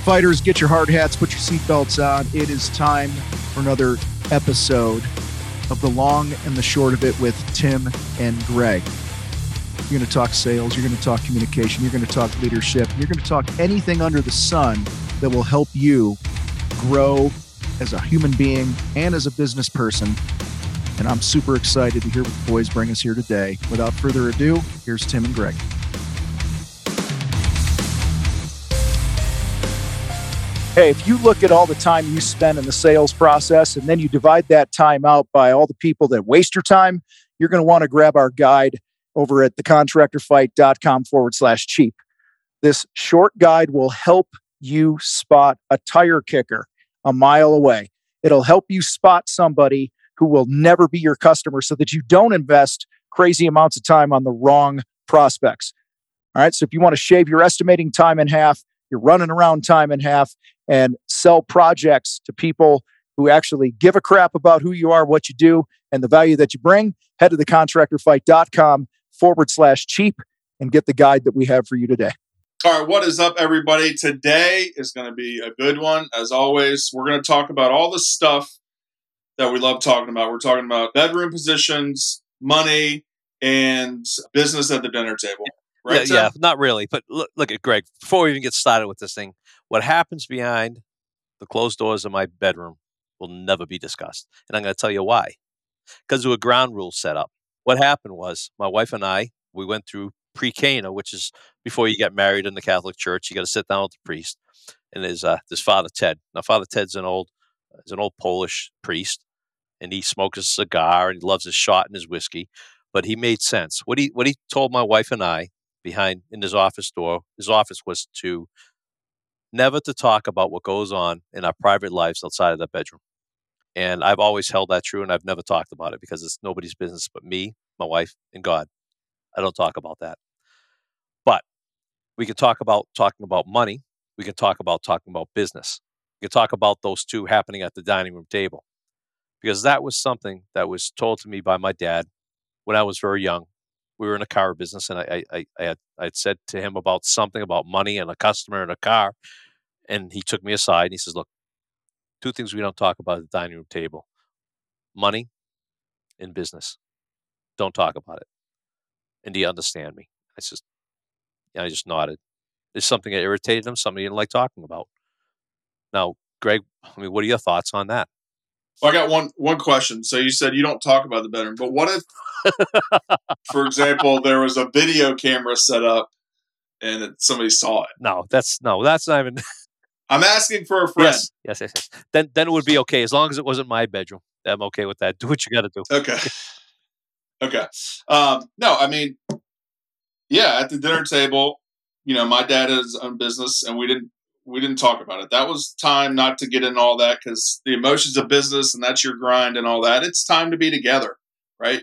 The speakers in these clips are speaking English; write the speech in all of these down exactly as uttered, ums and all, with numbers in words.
Fighters, get your hard hats, put your seatbelts on. It is time for another episode of The Long and the Short of It with Tim and Greg. You're going to talk sales, you're going to talk communication, you're going to talk leadership, you're going to talk anything under the sun that will help you grow as a human being and as a business person. And I'm super excited to hear what the boys bring us here today. Without further ado, here's Tim and Greg. Hey, if you look at all the time you spend in the sales process and then you divide that time out by all the people that waste your time, you're going to want to grab our guide over at thecontractorfight.com forward slash cheap. This short guide will help you spot a tire kicker a mile away. It'll help you spot somebody who will never be your customer so that you don't invest crazy amounts of time on the wrong prospects. All right. So if you want to shave your estimating time in half, you're running around time in half, and sell projects to people who actually give a crap about who you are, what you do, and the value that you bring, head to thecontractorfight.com forward slash cheap and get the guide that we have for you today. All right, what is up, everybody? Today is going to be a good one. As always, we're going to talk about all the stuff that we love talking about. We're talking about bedroom positions, money, and business at the dinner table. Right, yeah, yeah, not really. But look, look at Greg. Before we even get started with this thing, what happens behind the closed doors of my bedroom will never be discussed. And I'm going to tell you why. Because there were ground rules set up. What happened was my wife and I, we went through pre-Cana, which is before you get married in the Catholic Church. You got to sit down with the priest. And there's uh, this Father Ted. Now, Father Ted's an old, is an old Polish priest, and he smokes a cigar and he loves his shot and his whiskey. But he made sense. What he what he told my wife and I behind in his office door, his office was to never to talk about what goes on in our private lives outside of the bedroom. And I've always held that true, and I've never talked about it because it's nobody's business but me, my wife, and God. I don't talk about that. But we can talk about talking about money. We can talk about talking about business. We can talk about those two happening at the dining room table. Because that was something that was told to me by my dad when I was very young. We were in a car business, and I, I, I had I had said to him about something about money and a customer and a car, and he took me aside and he says, "Look, two things we don't talk about at the dining room table: money and business. Don't talk about it." And do you understand me? I just, yeah, I just nodded. It's something that irritated him, something he didn't like talking about. Now, Greg, I mean, what are your thoughts on that? Well, I got one one question. So you said you don't talk about the bedroom, but what if, for example, there was a video camera set up and it, somebody saw it? No, that's no, that's not even. I'm asking for a friend. Yes, yes, yes, yes. Then, then it would be okay as long as it wasn't my bedroom. I'm okay with that. Do what you got to do. Okay. Okay. Um, no, I mean, yeah, at the dinner table, you know, my dad has his own business, and we didn't we didn't talk about it. That was time not to get in all that because the emotions of business and that's your grind and all that. It's time to be together, right?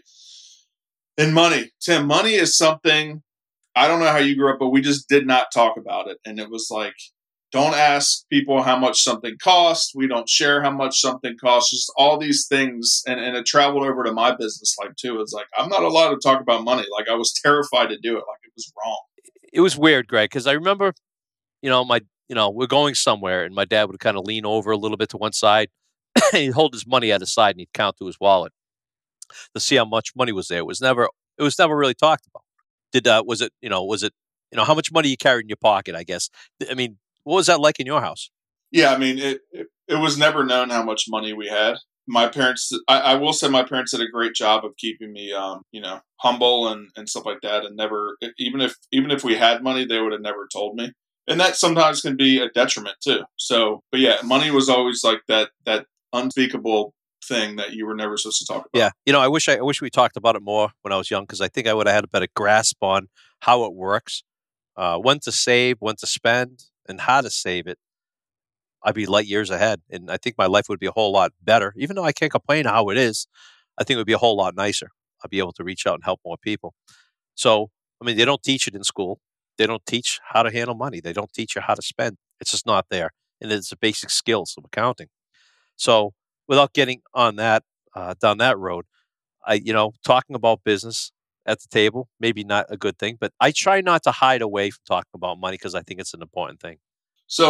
And money, Tim, money is something, I don't know how you grew up, but we just did not talk about it. And it was like, don't ask people how much something costs. We don't share how much something costs. Just all these things. And, and it traveled over to my business life too. It's like, I'm not allowed to talk about money. Like I was terrified to do it. Like it was wrong. It was weird, Greg, because I remember, you know, my, you know, we're going somewhere and my dad would kind of lean over a little bit to one side and he'd hold his money at his side and he'd count through his wallet to see how much money was there. It was never, it was never really talked about. Did, uh, was it, you know, was it, you know, how much money you carried in your pocket, I guess. I mean, what was that like in your house? Yeah, I mean, it, it, it was never known how much money we had. My parents, I, I will say my parents did a great job of keeping me, um, you know, humble and, and stuff like that. And never, even if, even if we had money, they would have never told me. And that sometimes can be a detriment too. So, but yeah, money was always like that, that unspeakable thing that you were never supposed to talk about. Yeah. You know, I wish I, I wish we talked about it more when I was young, because I think I would have had a better grasp on how it works, uh, when to save, when to spend, and how to save it. I'd be light years ahead. And I think my life would be a whole lot better. Even though I can't complain how it is, I think it would be a whole lot nicer. I'd be able to reach out and help more people. So, I mean, they don't teach it in school. They don't teach how to handle money. They don't teach you how to spend. It's just not there. And it's the basic skills of accounting. So without getting on that, uh, down that road, I, you know, talking about business at the table, maybe not a good thing, but I try not to hide away from talking about money because I think it's an important thing. So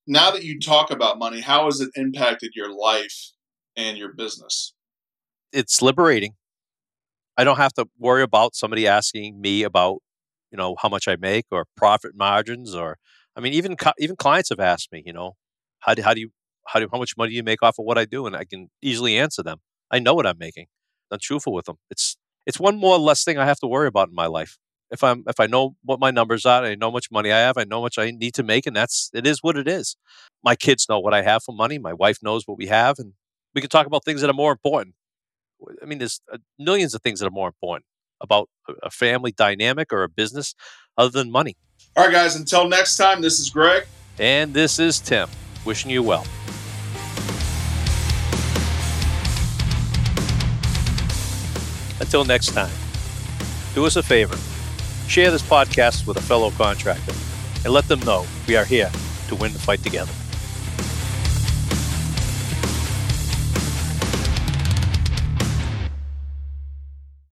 now that you talk about money, how has it impacted your life and your business? It's liberating. I don't have to worry about somebody asking me about, you know, how much I make or profit margins, or, I mean, even co- even clients have asked me, you know, how do, how do you how do how much money do you make off of what I do, and I can easily answer them. I know what I'm making. I'm truthful with them. It's it's one more less thing I have to worry about in my life. If I'm if I know what my numbers are, I know how much money I have, I know how much I need to make, and that's it is what it is. My kids know what I have for money. My wife knows what we have, and we can talk about things that are more important. I mean, there's uh, millions of things that are more important about a a family dynamic or a business other than money. All right, guys, until next time, this is Greg. And this is Tim, wishing you well. Until next time, do us a favor. Share this podcast with a fellow contractor and let them know we are here to win the fight together.